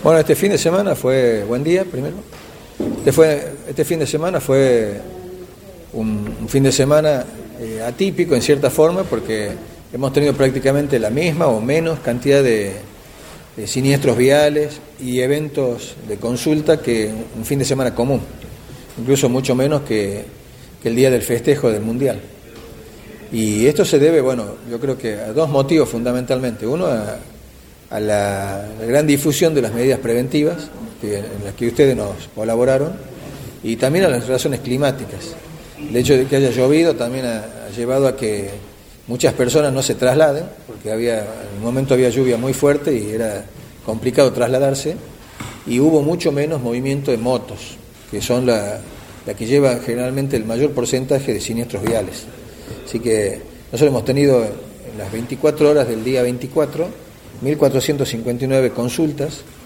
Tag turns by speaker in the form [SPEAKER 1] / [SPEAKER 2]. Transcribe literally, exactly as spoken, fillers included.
[SPEAKER 1] Bueno, este fin de semana fue, buen día primero, este, fue, este fin de semana fue un, un fin de semana eh, atípico en cierta forma porque hemos tenido prácticamente la misma o menos cantidad de, de siniestros viales y eventos de consulta que un fin de semana común, incluso mucho menos que, que el día del festejo del Mundial. Y esto se debe, bueno, yo creo que a dos motivos fundamentalmente. Uno, a, a la, a la gran difusión de las medidas preventivas que, en las que ustedes nos colaboraron, y también a las razones climáticas. El hecho de que haya llovido también ha, ha llevado a que muchas personas no se trasladen, porque había, en un momento había lluvia muy fuerte y era complicado trasladarse, y hubo mucho menos movimiento de motos, que son la, la que lleva generalmente el mayor porcentaje de siniestros viales. Así que nosotros hemos tenido en las veinticuatro horas del día veinticuatro mil cuatrocientas cincuenta y nueve consultas,